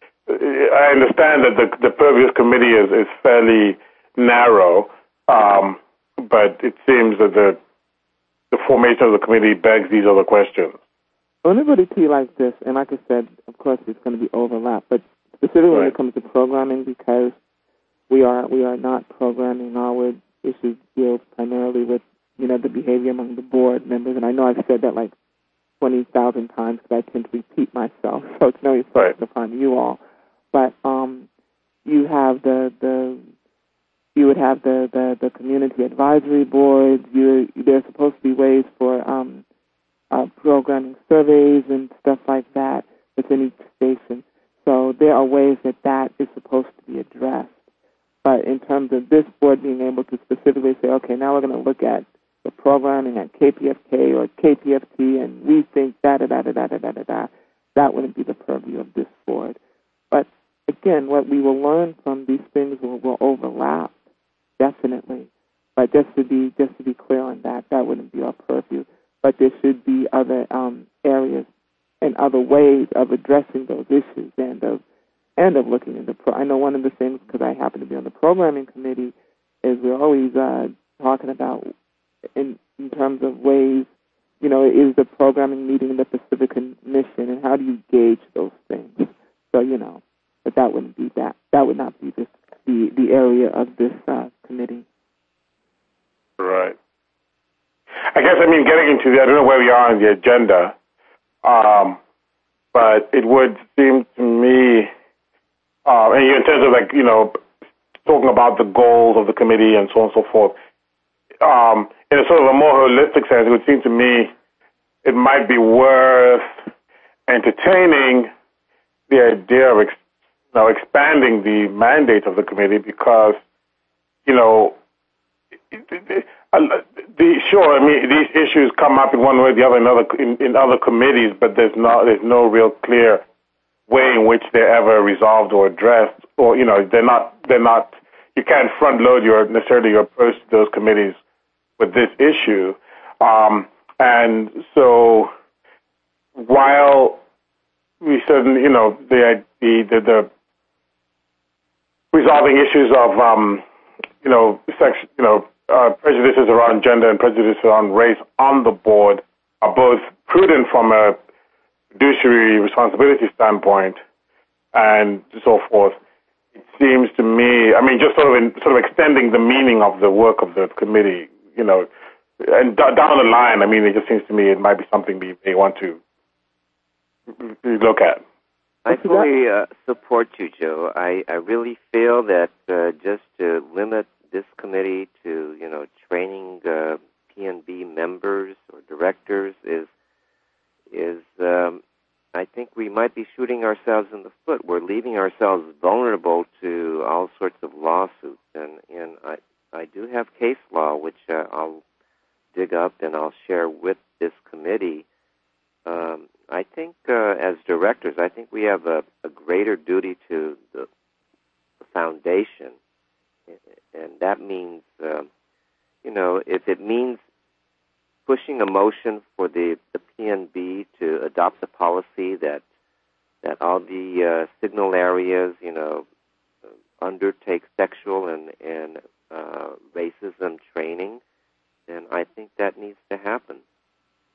I understand that the the purview committee is, is fairly narrow, um, but it seems that the the formation of the committee begs these other questions.
Well, let me put it to you like this, and like I said, of course, it's going to be overlap, but specifically right. when it comes to programming, because we are we are not programming our issues deal primarily with, you know, the behavior among the board members, and I know I've said that like twenty thousand times because I tend to repeat myself, so it's no reflection right. upon you all. But um, you have the the you would have the, the, the community advisory boards. You there's supposed to be ways for um, uh, programming surveys and stuff like that within each station. So there are ways that that is supposed to be addressed. But in terms of this board being able to specifically say, okay, now we're going to look at the programming at K P F K or K P F T, and we think da da da da da da da da da, that wouldn't be the purview of this board. But again, what we will learn from these things will, will overlap, definitely. But just to be just to be clear on that, that wouldn't be our purview. But there should be other um, areas and other ways of addressing those issues and of and of looking into. Pro- I know one of the things, because I happen to be on the programming committee, is we're always uh, talking about in in terms of ways, you know, is the programming meeting the Pacific Mission, and how do you gauge those things? So, you know, but that wouldn't be that. That would not be this, the the area of this uh, committee.
Right. I guess, I mean, getting into the, I don't know where we are on the agenda, um, but it would seem to me, uh, and in terms of like, you know, talking about the goals of the committee and so on and so forth, um, in a sort of a more holistic sense, it would seem to me it might be worth entertaining the idea of ex- you know, expanding the mandate of the committee because, you know, the, sure, I mean, these issues come up in one way or the other in other, in, in other committees, but there's no, there's no real clear way in which they're ever resolved or addressed, or, you know, they're not, they're not, you can't front load your, necessarily your approach to those committees with this issue. Um, and so while we certainly, you know, the, the, the, the resolving issues of, um, you know, sex, you know, uh, prejudices around gender and prejudices around race on the board are both prudent from a fiduciary responsibility standpoint and so forth. It seems to me, I mean, just sort of in, sort of extending the meaning of the work of the committee, you know, and d- down the line, I mean, it just seems to me it might be something we may want to look at.
I fully uh, support you, Joe. I, I really feel that uh, just to limit this committee to, you know, training uh, P N B members or directors is, is um, I think we might be shooting ourselves in the foot. We're leaving ourselves vulnerable to all sorts of lawsuits. And, and I, I do have case law, which uh, I'll dig up and I'll share with this committee. Um, I think uh, as directors, I think we have a, a greater duty to the, the foundation, and that means, uh, you know, if it means pushing a motion for the, the P N B to adopt a policy that that all the uh, signal areas, you know, undertake sexual and, and uh, racism training, then I think that needs to happen.